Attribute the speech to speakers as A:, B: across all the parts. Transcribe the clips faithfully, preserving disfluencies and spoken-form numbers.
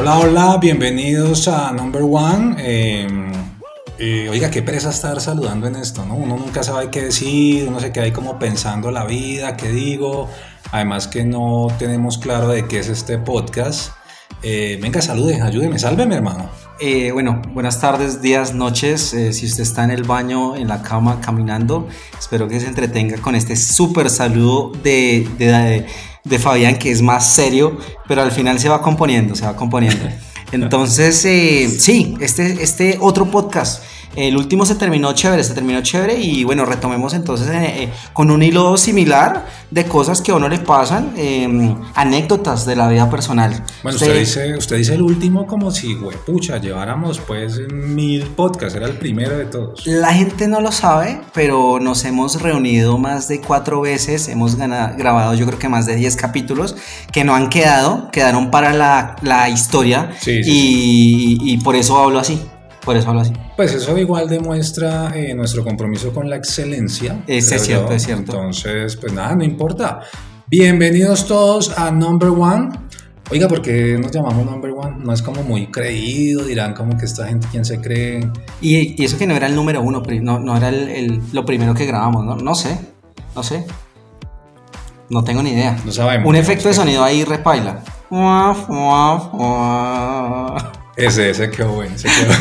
A: Hola, hola, bienvenidos a Number One. Eh, eh, oiga, qué pereza estar saludando en esto, ¿no? Uno nunca sabe qué decir, uno se queda ahí como pensando la vida, qué digo. Además que no tenemos claro de qué es este podcast. Eh, venga, salude, ayúdeme, sálveme, hermano.
B: Eh, bueno, buenas tardes, días, noches. Eh, si usted está en el baño, en la cama, caminando, espero que se entretenga con este súper saludo de, de, de, de Fabián, que es más serio, pero al final se va componiendo, se va componiendo. Entonces, eh, sí, este, este otro podcast. El último se terminó chévere, se terminó chévere y bueno, retomemos entonces eh, eh, con un hilo similar de cosas que a uno le pasan, eh, anécdotas de la vida personal.
A: Bueno, usted, usted dice, usted dice el último como si, huepucha, lleváramos pues mil podcasts, era el primero de todos.
B: La gente no lo sabe, pero nos hemos reunido más de cuatro veces, hemos ganado, grabado yo creo que más de diez capítulos que no han quedado, quedaron para la, la historia
A: sí, sí,
B: y,
A: sí.
B: y por eso hablo así. Por eso hablo así.
A: Pues eso igual demuestra eh, nuestro compromiso con la excelencia.
B: Es, es cierto,
A: yo.
B: es cierto.
A: Entonces, pues nada, no importa. Bienvenidos todos a Number One. Oiga, ¿por qué nos llamamos Number One? No es como muy creído, dirán como que esta gente, ¿quién se cree?
B: Y, y eso que no era el número uno, no, no era el, el, lo primero que grabamos, ¿no? No sé, no sé. No tengo ni idea.
A: No sabemos.
B: Un efecto de sonido ahí repaila.
A: Ese, ese quedó bueno, ese quedó.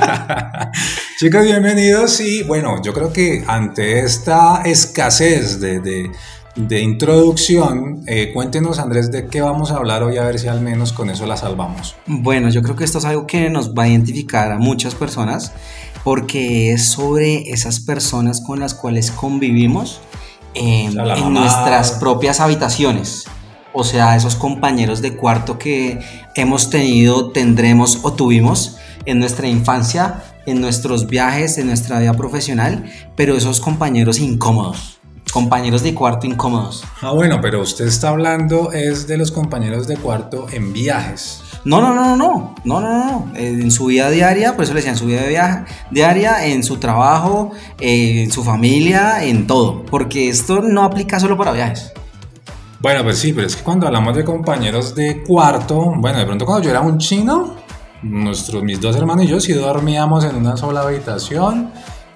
A: Chicos, bienvenidos y bueno, yo creo que ante esta escasez de, de, de introducción, eh, cuéntenos, Andrés, de qué vamos a hablar hoy, a ver si al menos con eso la salvamos.
B: Bueno, yo creo que esto es algo que nos va a identificar a muchas personas porque es sobre esas personas con las cuales convivimos eh, o sea, en nuestras propias habitaciones. O sea, esos compañeros de cuarto que hemos tenido, tendremos o tuvimos en nuestra infancia, en nuestros viajes, en nuestra vida profesional, pero esos compañeros incómodos, compañeros de cuarto incómodos.
A: Ah, bueno, pero usted está hablando es de los compañeros de cuarto en viajes.
B: No, no, no, no, no, no, no, no. En su vida diaria, por eso le decía, en su vida de viaje, diaria, en su trabajo, en su familia, en todo, porque esto no aplica solo para viajes.
A: Bueno, pues sí, pero es que cuando hablamos de compañeros de cuarto, bueno, de pronto cuando yo era un chino, nuestros, mis dos hermanos y yo sí dormíamos en una sola habitación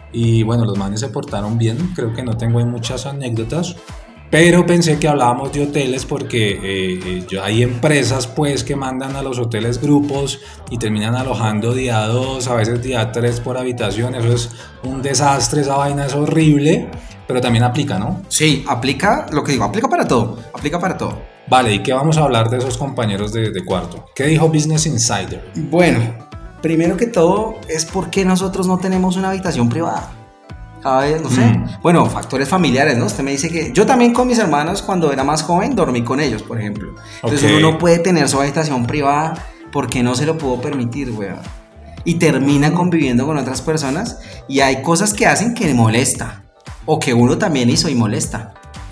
A: y bueno, los manes se portaron bien, creo que no tengo muchas anécdotas, pero pensé que hablábamos de hoteles porque eh, eh, yo, hay empresas pues que mandan a los hoteles grupos y terminan alojando día dos, a veces día tres por habitación, eso es un desastre, esa vaina es horrible. Pero también aplica, ¿no?
B: Sí, aplica, lo que digo, aplica para todo, aplica para todo.
A: Vale, ¿y qué vamos a hablar de esos compañeros de, de cuarto? ¿Qué dijo Business Insider?
B: Bueno, primero que todo es porque nosotros no tenemos una habitación privada. Cada vez, no sé, mm. bueno, factores familiares, ¿no? Usted me dice que yo también con mis hermanos cuando era más joven dormí con ellos, por ejemplo. Entonces okay. Uno no puede tener su habitación privada porque no se lo pudo permitir, weón. Y termina conviviendo con otras personas y hay cosas que hacen que molesta. O que uno también hizo y molesta.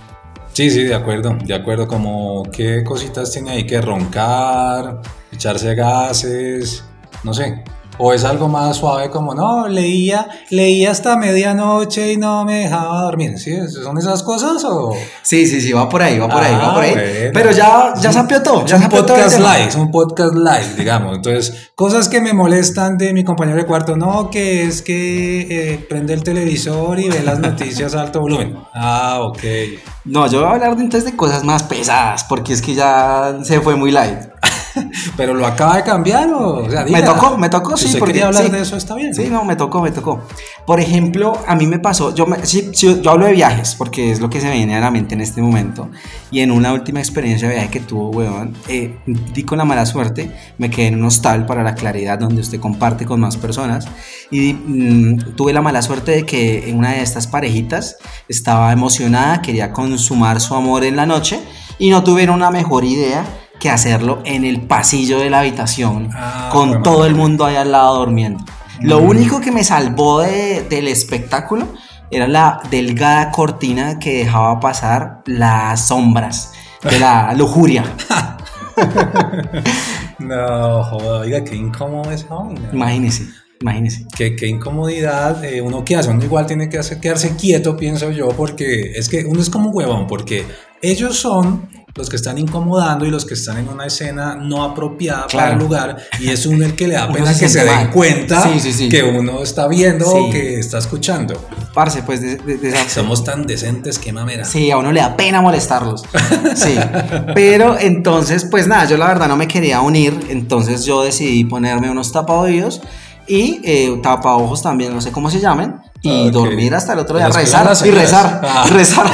A: Sí, sí, de acuerdo, de acuerdo, como qué cositas tiene ahí que roncar, echarse gases, no sé. O es algo más suave como, no, leía, leía hasta medianoche y no me dejaba dormir. ¿Sí? ¿Son esas cosas o...?
B: Sí, sí, sí, va por ahí, va por ahí,
A: ah,
B: va por ahí.
A: Bueno.
B: Pero ya, ya se apió todo.
A: Ya es un podcast live, es un podcast live, digamos. Entonces, cosas que me molestan de mi compañero de cuarto, no, que es que eh, prende el televisor y ve las noticias a alto volumen. Ah, ok.
B: No, yo voy a hablar de, entonces de cosas más pesadas, porque es que ya se fue muy light.
A: ¿Pero lo acaba de cambiar o...? o sea, diga,
B: me tocó, me tocó,
A: si
B: sí.
A: usted
B: porque
A: quería hablar
B: sí,
A: de eso, está bien.
B: Sí, no, me tocó, me tocó. Por ejemplo, a mí me pasó, yo, me, sí, sí, yo hablo de viajes, porque es lo que se me viene a la mente en este momento. Y en una última experiencia de viaje que tuvo, weón, eh, di con la mala suerte, me quedé en un hostal para la claridad, donde usted comparte con más personas. Y mmm, tuve la mala suerte de que una de estas parejitas estaba emocionada, quería consumar su amor en la noche, y no tuvieron una mejor idea que hacerlo en el pasillo de la habitación, ah, con bueno, todo el mundo ahí al lado durmiendo. Mm. Lo único que me salvó de, del espectáculo era la delgada cortina que dejaba pasar las sombras de la lujuria.
A: No, joder, oiga, qué incómodo esa vaina.
B: Imagínese. Imagínese.
A: Qué, qué incomodidad, eh, uno qué hace, uno igual tiene que hacer, quedarse quieto, pienso yo, porque es que uno es como un huevón, porque ellos son los que están incomodando y los que están en una escena no apropiada
B: Claro.
A: para el lugar, y es uno el que le da
B: Uno
A: pena
B: se
A: que se
B: siente
A: den
B: mal.
A: cuenta
B: Sí, sí, sí.
A: que uno está viendo
B: Sí.
A: o que está escuchando.
B: Parce, pues de, de- de esa-
A: Somos tan decentes, qué mamera.
B: Sí, a uno le da pena molestarlos. Sí. Pero entonces, pues nada, yo la verdad no me quería unir. Entonces yo decidí ponerme unos tapaoídos y eh, tapaojos también, no sé cómo se llamen. Y
A: Ok.
B: dormir hasta el otro día,
A: Las
B: rezar
A: pelas
B: y
A: las
B: rezar.
A: Ah.
B: Y rezar.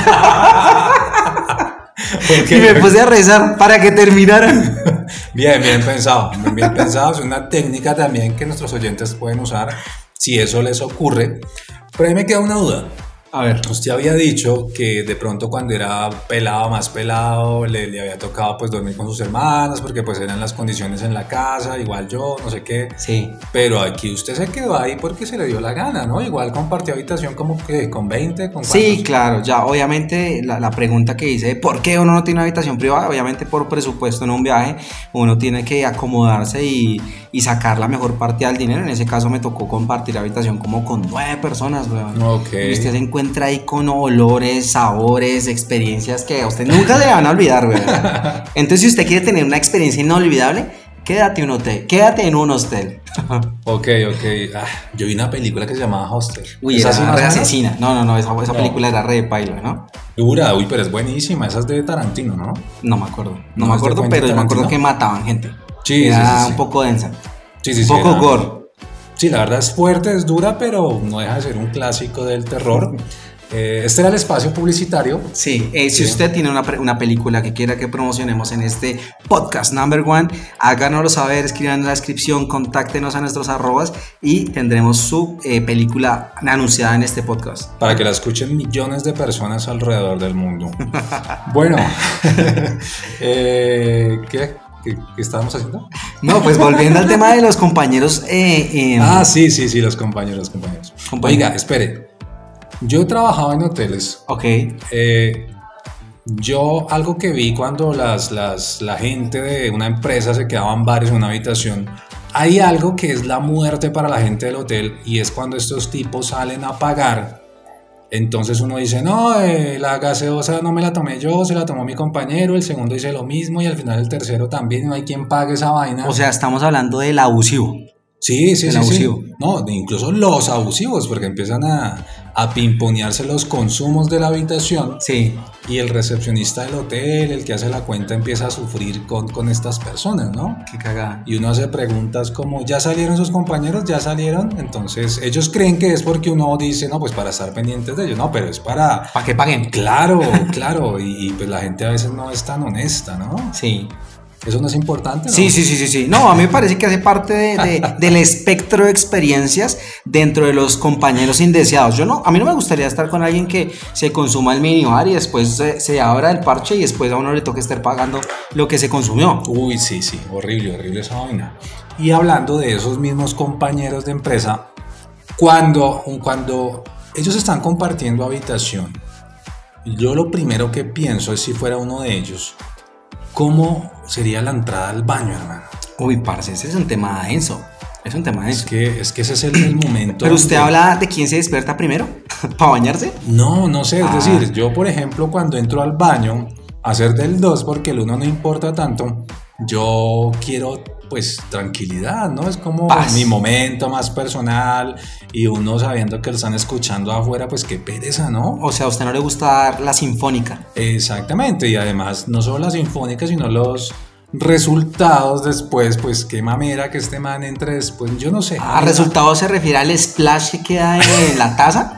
A: Porque-
B: Y me puse a rezar para que terminaran.
A: Bien, bien pensado, bien, bien pensado. Es una técnica también que nuestros oyentes pueden usar si eso les ocurre. Pero ahí me queda una duda.
B: A ver.
A: Usted había dicho que de pronto cuando era pelado, más pelado, le, le había tocado pues dormir con sus hermanas porque pues eran las condiciones en la casa, igual yo, no sé qué.
B: Sí.
A: Pero aquí usted se quedó ahí porque se le dio la gana, ¿no? Igual compartió habitación como que con veinte, con
B: Sí,
A: cuántos?
B: claro, ya obviamente la, la pregunta que hice, ¿por qué uno no tiene una habitación privada? Obviamente por presupuesto en un viaje, uno tiene que acomodarse y, y sacar la mejor parte del dinero. En ese caso me tocó compartir habitación como con nueve personas, weón.
A: Ok.
B: Y usted se encuentra ahí con olores, sabores, experiencias que a usted nunca se le van a olvidar, weón. Entonces, si usted quiere tener una experiencia inolvidable, quédate en un hotel, quédate en un hostel.
A: Ok, ok. Ah, yo vi una película que se llamaba Hostel.
B: Uy,
A: ¿Es
B: era
A: así más o
B: re
A: menos?
B: asesina. No, no, no, esa, esa
A: No.
B: película era re de paila, ¿no?
A: Dura, uy, pero es buenísima. Esa es de Tarantino, ¿no?
B: No me acuerdo. No,
A: ¿No
B: me
A: es de
B: acuerdo,
A: Quentin
B: pero yo me acuerdo
A: Tarantino?
B: que mataban gente.
A: Sí,
B: Era
A: sí, sí, sí.
B: un poco densa.
A: Sí, sí,
B: un
A: sí.
B: poco
A: era-
B: gore.
A: Sí, la verdad es fuerte, es dura, pero no deja de ser un clásico del terror. Eh, este era el espacio publicitario.
B: Sí, eh, si
A: Sí.
B: usted tiene una, pre- una película que quiera que promocionemos en este podcast number one, háganoslo saber, escriban en la descripción, contáctenos a nuestros arrobas y tendremos su eh, película anunciada en este podcast.
A: Para que la escuchen millones de personas alrededor del mundo. Bueno, eh, ¿qué? ¿Qué, qué estábamos haciendo?
B: No, pues volviendo al tema de los compañeros. eh, eh,
A: Ah, sí, sí, sí, los compañeros, los compañeros.
B: Compañeros.
A: Oiga, espere. Yo trabajaba en hoteles.
B: Ok,
A: Eh, yo algo que vi cuando las, las, la gente de una empresa se quedaban varios en una habitación, hay algo que es la muerte para la gente del hotel y es cuando estos tipos salen a pagar. Entonces uno dice, no, eh, la gaseosa no me la tomé yo, se la tomó mi compañero, el segundo dice lo mismo y al final el tercero también, no hay quien pague esa vaina.
B: o sea, estamos hablando del abusivo.
A: Sí, sí,
B: el
A: sí,
B: abusivo.
A: sí. No, de incluso los abusivos, porque empiezan a, a pimponearse los consumos de la habitación
B: Sí,
A: y el recepcionista del hotel, el que hace la cuenta, empieza a sufrir con, con estas personas, ¿no?
B: qué cagada.
A: Y uno hace preguntas como, ¿ya salieron sus compañeros? ¿Ya salieron? Entonces ellos creen que es porque uno dice, no, pues para estar pendientes de ellos, no, pero es para...
B: Para que paguen.
A: Claro, claro, y, y pues la gente a veces no es tan honesta, ¿no?
B: Sí.
A: Eso no es importante, ¿no?
B: Sí, sí, sí, sí, sí. No, a mí me parece que hace parte de, de- del espectro de experiencias dentro de los compañeros indeseados. Yo no, a mí no me gustaría estar con alguien que se consuma el minibar y después se, se abra el parche y después a uno le toque estar pagando lo que se consumió.
A: Uy, sí, sí, horrible, horrible esa vaina. Y hablando de esos mismos compañeros de empresa, cuando, cuando ellos están compartiendo habitación, yo lo primero que pienso es si fuera uno de ellos, ¿cómo sería la entrada al baño, hermano?
B: Uy, parce, ese es un tema denso. Es un tema
A: Es
B: denso.
A: que, es que ese es el, el momento.
B: Pero usted
A: donde-
B: habla de quién se despierta primero para bañarse.
A: No, no sé, es
B: Ah.
A: decir, yo por ejemplo cuando entro al baño a hacer del dos porque el uno no importa tanto, yo quiero pues tranquilidad, ¿no? Es como
B: Paz.
A: mi momento más personal y uno sabiendo que lo están escuchando afuera, pues qué pereza, ¿no?
B: O sea, a usted no le gusta dar la sinfónica.
A: Exactamente, y además no solo la sinfónica, sino los resultados después, pues qué mamera que este man entre después, yo no sé.
B: ¿A resultado se refiere al splash que queda en la taza?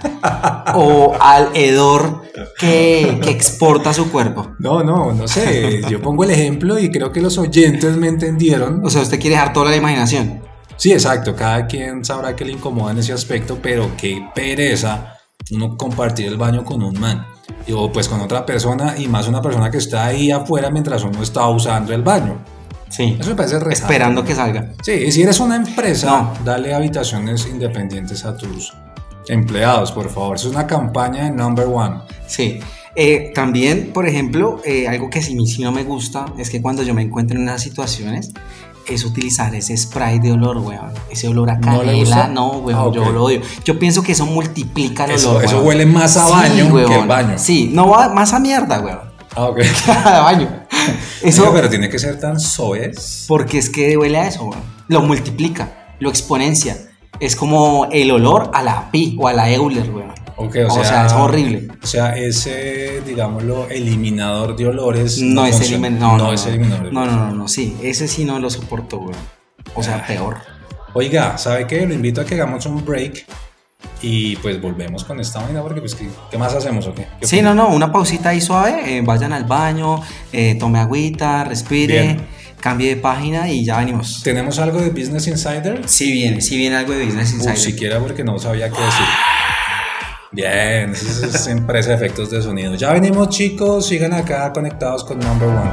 B: ¿O al hedor que, que exporta su cuerpo?
A: No, no, no sé, yo pongo el ejemplo y creo que los oyentes me entendieron.
B: O sea, usted quiere dejar toda la imaginación.
A: Sí, exacto, cada quien sabrá que le incomoda en ese aspecto, pero qué pereza uno compartir el baño con un man y- o pues con otra persona y más una persona que está ahí afuera mientras uno está usando el baño.
B: Sí.
A: Eso me parece re
B: Esperando que salga.
A: Sí, y si eres una empresa,
B: No.
A: dale habitaciones independientes a tus empleados, por favor. Es una campaña number one.
B: Sí. Eh, también, por ejemplo, eh, algo que sí, sí no me gusta es que cuando yo me encuentro en unas situaciones, es utilizar ese spray de olor, weón. Ese olor a
A: ¿No le
B: canela,
A: gusta?
B: no, weón,
A: Ah, ok.
B: yo lo odio. Yo pienso que eso multiplica el
A: Eso,
B: olor,
A: eso
B: weón.
A: huele más a
B: Sí,
A: baño
B: weón.
A: que el baño.
B: Sí, no va más a mierda, weón.
A: Ah, ok.
B: A baño. Eso,
A: Oiga, pero tiene que ser tan soez.
B: porque es que huele a eso, weón. Lo multiplica, lo exponencia. Es como el olor a la pi o a la Euler, weón.
A: Ok,
B: O sea, es horrible.
A: O sea, ese, digámoslo, eliminador de olores.
B: No, es
A: funciona.
B: eliminador. No, no,
A: es
B: no,
A: eliminador.
B: no, no, no, no, sí. Ese sí no lo soporto, weón. O sea, peor.
A: Oiga, ¿sabe qué? Lo invito a que hagamos un break y pues volvemos con esta vaina porque pues ¿qué, qué más hacemos o qué? ¿Qué
B: Sí,
A: opina?
B: no, no, una pausita ahí suave. eh, vayan al baño, eh, tome agüita, respire,
A: Bien.
B: cambie de página y ya venimos.
A: ¿Tenemos algo de Business Insider?
B: Sí viene, sí viene algo de Business
A: Uy,
B: Insider.
A: siquiera porque no sabía qué decir. Bien, esa es empresa de efectos de sonido. Ya venimos, chicos, sigan acá conectados con Number One.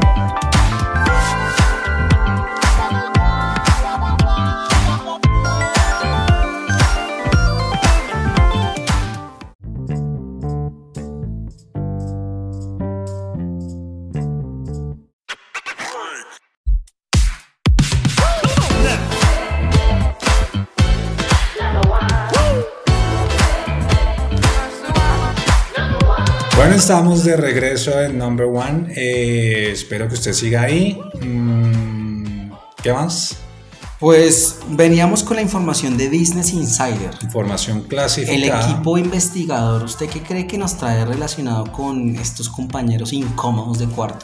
A: Bueno, estamos de regreso en Number One. Eh, espero que usted siga ahí. Mm, ¿Qué más?
B: Pues veníamos con la información de Business Insider.
A: Información
B: El
A: clasificada.
B: equipo investigador, ¿usted qué cree que nos trae relacionado con estos compañeros incómodos de cuarto?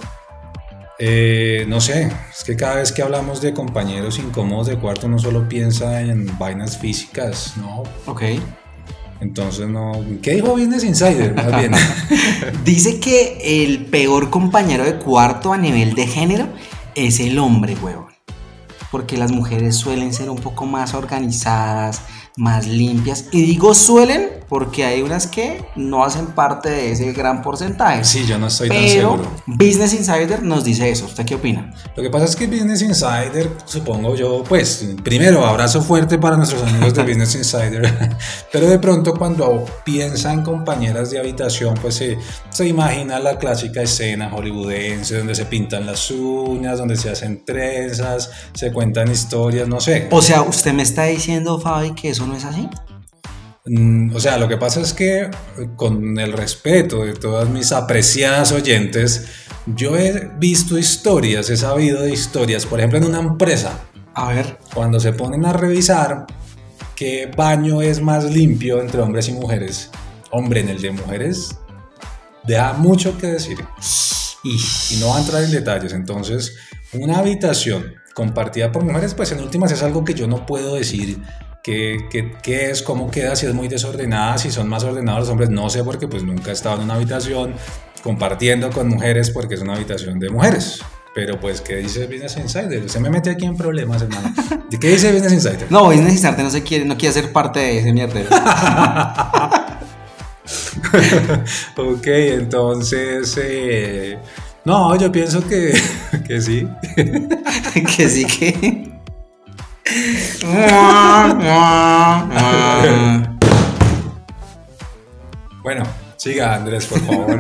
A: Eh, no sé, es que cada vez que hablamos de compañeros incómodos de cuarto uno solo piensa en vainas físicas, ¿no?
B: Ok.
A: Entonces no... ¿Qué dijo Business Insider? Más bien.
B: Dice que el peor compañero de cuarto a nivel de género es el hombre, huevón. Porque las mujeres suelen ser un poco más organizadas, más limpias. Y digo suelen porque hay unas que no hacen parte de ese gran porcentaje.
A: Sí, yo no estoy tan
B: Pero
A: seguro.
B: Business Insider nos dice eso. ¿Usted qué opina?
A: Lo que pasa es que Business Insider, supongo yo, pues, primero, abrazo fuerte para nuestros amigos de Business Insider, pero de pronto cuando piensa en compañeras de habitación, pues se, se imagina la clásica escena hollywoodense donde se pintan las uñas, donde se hacen trenzas, se cuentan historias, no sé.
B: O sea, ¿usted me está diciendo, Fabi, que eso no es así?
A: Mm, O sea, lo que pasa es que eh, con el respeto de todas mis apreciadas oyentes, yo he visto historias, he sabido de historias, por ejemplo en una empresa,
B: A ver.
A: cuando se ponen a revisar qué baño es más limpio entre hombres y mujeres. Hombre, en el de mujeres deja mucho que decir
B: Y...
A: y no va a entrar en detalles. Entonces, una habitación compartida por mujeres, pues en últimas es algo que yo no puedo decir qué, qué, qué es, cómo queda, si es muy desordenada, si son más ordenados los hombres, no sé porque pues nunca he estado en una habitación compartiendo con mujeres porque es una habitación de mujeres. Pero pues, ¿qué dice Business Insider? Usted me mete aquí en problemas, hermano. ¿Qué dice Business Insider?
B: No, Business Insider no se quiere, no quiere ser parte de ese mierdero.
A: Ok, entonces... eh, no, yo pienso que, que sí.
B: Que sí que...
A: Bueno, siga Andrés, por favor.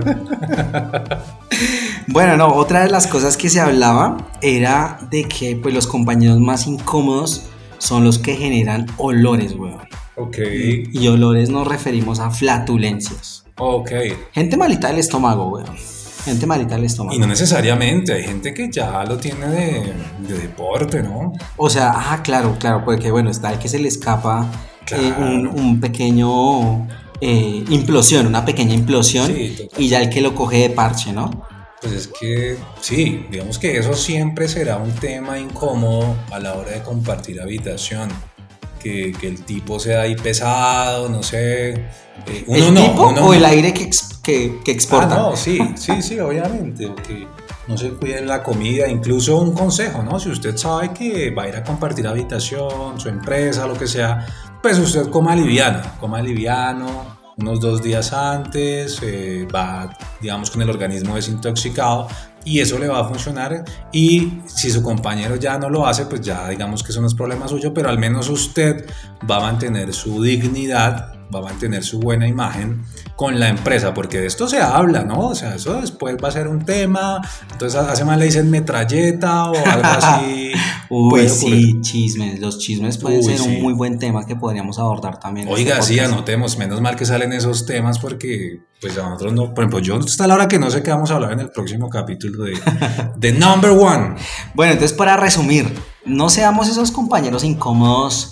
B: Bueno, no, otra de las cosas que se hablaba era de que pues, los compañeros más incómodos son los que generan olores, weón.
A: Ok,
B: Y olores nos referimos a flatulencias.
A: ok.
B: Gente malita del estómago, weón. Gente malita del estómago.
A: Y no necesariamente, hay gente que ya lo tiene de, de deporte, ¿no?
B: O sea, ah, claro, claro, porque bueno, está el que se le escapa
A: Claro.
B: eh, un, un pequeño eh, implosión, una pequeña implosión,
A: Sí, total.
B: y ya el que lo coge de parche, ¿no?
A: Pues es que sí, digamos que eso siempre será un tema incómodo a la hora de compartir habitación. Que, que el tipo sea ahí pesado, no sé. eh, uno
B: ¿El
A: no,
B: tipo
A: uno
B: o el
A: no.
B: aire que, ex- que, que exporta?
A: Ah, no, sí, sí, sí, obviamente. O que no se cuiden la comida, incluso un consejo, ¿no? Si usted sabe que va a ir a compartir habitación, su empresa, lo que sea, pues usted coma liviano, coma liviano, unos dos días antes, eh, va, digamos, con el organismo desintoxicado y eso le va a funcionar. Y si su compañero ya no lo hace, pues ya digamos que eso no es problema suyo, pero al menos usted va a mantener su dignidad va a mantener su buena imagen con la empresa, porque de esto se habla, ¿no? O sea, eso después va a ser un tema, entonces hace más le dicen metralleta o algo así.
B: Uy, sí, chismes, los chismes pueden
A: Uy,
B: ser
A: sí.
B: un muy buen tema que podríamos abordar también.
A: Oiga,
B: este
A: sí, anotemos, menos mal que salen esos temas porque pues a nosotros no, por ejemplo, yo hasta la hora que no sé qué vamos a hablar en el próximo capítulo de, de Number One.
B: Bueno, entonces para resumir, no seamos esos compañeros incómodos,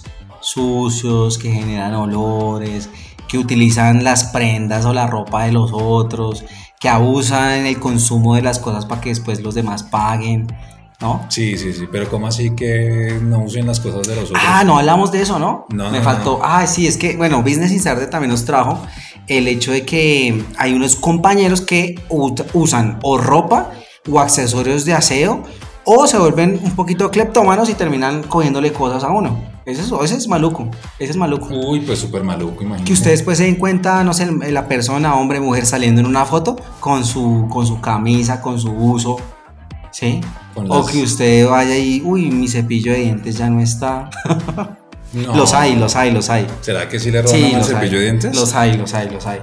B: sucios, que generan olores, que utilizan las prendas o la ropa de los otros, que abusan en el consumo de las cosas para que después los demás paguen, ¿no?
A: Sí, sí, sí, pero ¿cómo así que no usen las cosas de los otros?
B: Ah, no hablamos de eso, ¿no?
A: No,
B: Me
A: no,
B: faltó.
A: no.
B: Ah, sí, es que, bueno, Business Insider también nos trajo el hecho de que hay unos compañeros que ut- usan o ropa o accesorios de aseo o se vuelven un poquito cleptómanos y terminan cogiéndole cosas a uno. Ese es, ese es maluco, ese es maluco.
A: Uy, pues súper maluco, imagínate.
B: Que ustedes pues se den cuenta, no sé, la persona, hombre, mujer, saliendo en una foto con su, con su camisa, con su uso, ¿sí?
A: Con
B: O
A: las-
B: que usted vaya y, uy, mi cepillo de dientes ya no está.
A: No.
B: Los hay, los hay, los hay.
A: ¿Será que sí le roban
B: Sí,
A: el
B: los
A: cepillo
B: hay.
A: de dientes?
B: Los hay, los hay, los hay.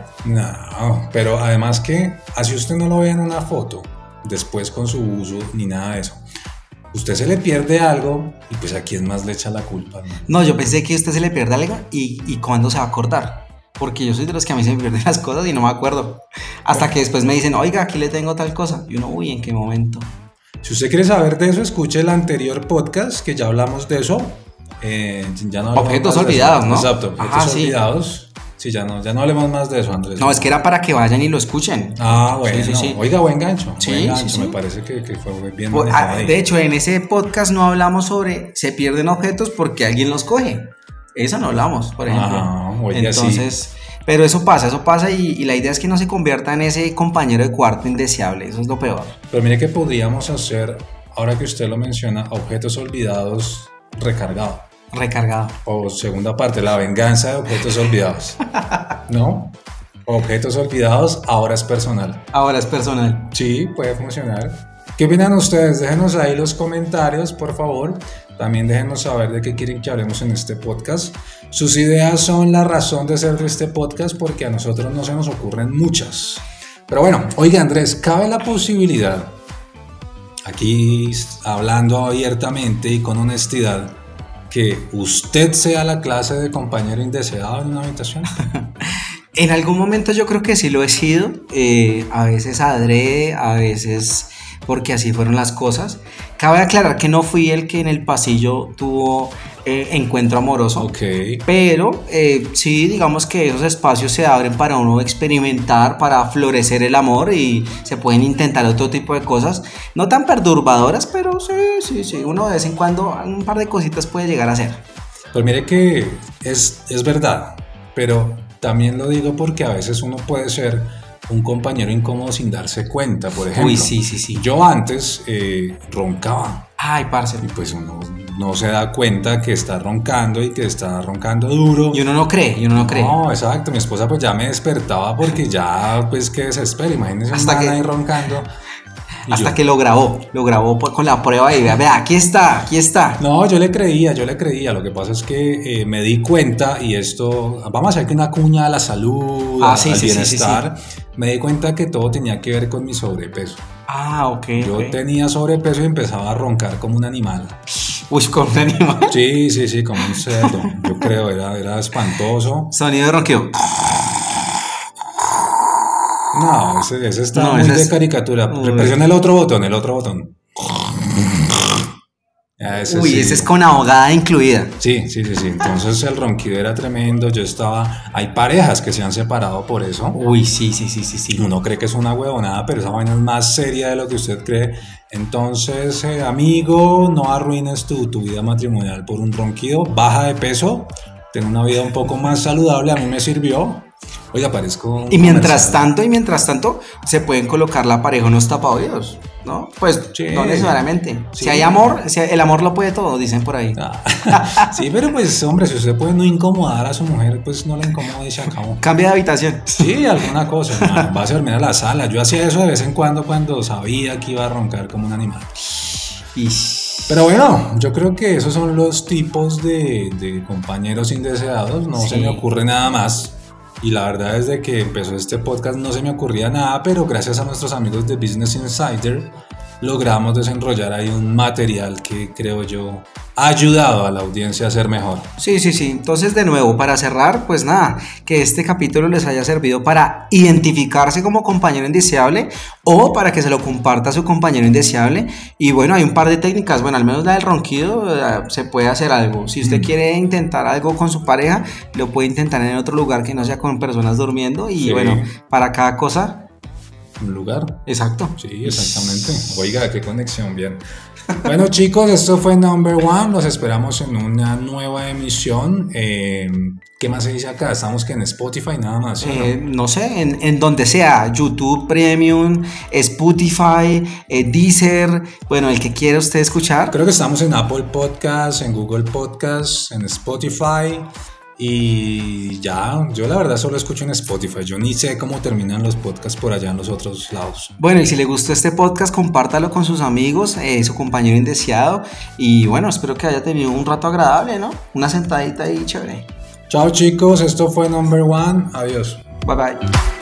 A: No, pero además que así usted no lo ve en una foto, después con su uso ni nada de eso. Usted se le pierde algo y pues a quién más le echa la culpa, ¿no?
B: No, yo pensé que a usted se le pierde algo y, y cuándo se va a acordar. Porque yo soy de los que a mí se me pierden las cosas y no me acuerdo. Hasta que después me dicen, oiga, aquí le tengo tal cosa. Y uno, uy, ¿en qué momento?
A: Si usted quiere saber de eso, escuche el anterior podcast que ya hablamos de eso. Eh, ya no hablamos
B: Objetos
A: más de eso.
B: olvidados, ¿no?
A: Exacto, objetos
B: Ajá, sí.
A: olvidados. Sí, ya no, ya no hablemos más de eso, Andrés.
B: No, es que era para que vayan y lo escuchen.
A: Ah, bueno.
B: Sí, sí, sí.
A: Oiga, buen gancho.
B: Sí,
A: buen gancho.
B: sí, sí.
A: Me parece que, que fue bien
B: Pues,
A: manejado
B: ah,
A: ahí.
B: de hecho, en ese podcast no hablamos sobre se pierden objetos porque alguien los coge. Eso no hablamos, por ejemplo.
A: Ajá, oiga, sí.
B: Entonces, pero eso pasa, eso pasa y, y la idea es que no se convierta en ese compañero de cuarto indeseable. Eso es lo peor.
A: Pero mire que podríamos hacer, ahora que usted lo menciona, objetos olvidados recargados.
B: Recargado.
A: O segunda parte, la venganza de objetos olvidados. ¿No? Objetos olvidados, ahora es personal.
B: Ahora es personal.
A: Sí, puede funcionar. ¿Qué opinan ustedes? Déjenos ahí los comentarios, por favor. También déjenos saber de qué quieren que hablemos en este podcast. Sus ideas son la razón de ser de este podcast porque a nosotros no se nos ocurren muchas. Pero bueno, oiga Andrés, cabe la posibilidad, aquí hablando abiertamente y con honestidad, que usted sea la clase de compañero indeseado en una habitación.
B: En algún momento yo creo que sí lo he sido, eh, a veces adrede, a veces porque así fueron las cosas. Cabe aclarar que no fui el que en el pasillo tuvo eh, encuentro amoroso,
A: Ok.
B: pero eh, sí, digamos que esos espacios se abren para uno experimentar, para florecer el amor y se pueden intentar otro tipo de cosas, no tan perturbadoras, pero sí, sí, sí, uno de vez en cuando un par de cositas puede llegar a hacer.
A: Pues mire que es, es verdad, pero también lo digo porque a veces uno puede ser un compañero incómodo sin darse cuenta, por ejemplo.
B: Uy, sí, sí, sí.
A: Yo antes eh, roncaba
B: Ay, parce.
A: y pues uno no se da cuenta que está roncando y que está roncando duro.
B: Y uno no cree, y uno no cree.
A: No, exacto, mi esposa pues ya me despertaba porque ya pues que desespera, imagínense
B: Hasta
A: un man
B: que-
A: ahí roncando. Y
B: Hasta
A: yo-
B: que lo grabó, lo grabó por- con la prueba y vea, vea, aquí está, aquí está.
A: No, yo le creía, yo le creía. Lo que pasa es que eh, me di cuenta, y esto, vamos a hacer que una cuña a la salud,
B: Ah,
A: a-
B: sí,
A: al
B: sí, sí, sí,
A: bienestar. Me di cuenta que todo tenía que ver con mi sobrepeso.
B: Ah, ok.
A: Yo
B: ok.
A: tenía sobrepeso y empezaba a roncar como un animal.
B: Uy, con un animal.
A: Sí, sí, sí, como un cerdo. Yo creo, era, era espantoso.
B: Sonido de ronquido.
A: No, ese, ese está
B: No,
A: muy
B: ese
A: de
B: es-
A: caricatura.
B: Uy.
A: Presiona el otro botón, el otro botón. Ah, ese
B: Uy,
A: sí.
B: ese es con ahogada incluida.
A: Sí, sí, sí, sí. Entonces el ronquido era tremendo. Yo estaba. Hay parejas que se han separado por eso.
B: Uy, sí, sí, sí, sí, sí.
A: Uno cree que es una huevonada, pero esa vaina es más seria de lo que usted cree. Entonces, eh, amigo, no arruines tu, tu vida matrimonial por un ronquido. Baja de peso. Ten una vida un poco más saludable. A mí me sirvió. Oiga, parezco. un
B: Y mientras
A: comercial.
B: tanto, y mientras tanto, se pueden colocar la pareja unos tapaoídos, ¿no? Pues
A: Sí.
B: no necesariamente.
A: Sí.
B: Si hay amor, si el amor lo puede todo, dicen por ahí.
A: Ah, sí, pero pues, hombre, si usted puede no incomodar a su mujer, pues no la incomode y se acabó.
B: Cambia de habitación.
A: Sí, alguna cosa, hermano. Va a dormir a la sala. Yo hacía eso de vez en cuando cuando sabía que iba a roncar como un animal.
B: Y...
A: Pero bueno, yo creo que esos son los tipos de, de compañeros indeseados. No
B: Sí.
A: se me ocurre nada más. y la verdad desde que empezó este podcast no se me ocurría nada, pero gracias a nuestros amigos de Business Insider logramos desenrollar ahí un material que creo yo ha ayudado a la audiencia a ser mejor.
B: Sí, sí, sí. Entonces, de nuevo, para cerrar, pues nada, que este capítulo les haya servido para identificarse como compañero indeseable o para que se lo comparta a su compañero indeseable. Y bueno, hay un par de técnicas, bueno, al menos la del ronquido, eh, se puede hacer algo. Si usted mm. quiere intentar algo con su pareja, lo puede intentar en otro lugar que no sea con personas durmiendo y sí. Bueno, para cada cosa...
A: un lugar.
B: Exacto.
A: Sí, exactamente. Oiga, qué conexión, bien. Bueno, chicos, esto fue Number One. Los esperamos en una nueva emisión. Eh, ¿Qué más se dice acá? Estamos que en Spotify, nada más. ¿Sí,
B: eh, no? no sé, en, en donde sea. YouTube Premium, Spotify, eh, Deezer. Bueno, el que quiera usted escuchar.
A: Creo que estamos en Apple Podcasts, en Google Podcasts, en Spotify. Y ya, yo la verdad solo escucho en Spotify. Yo ni sé cómo terminan los podcasts por allá en los otros lados.
B: Bueno, y si le gustó este podcast, compártalo con sus amigos, eh, su compañero indeseado. Y bueno, espero que haya tenido un rato agradable, ¿no? Una sentadita ahí chévere.
A: Chao chicos, esto fue Number One. Adiós.
B: Bye bye.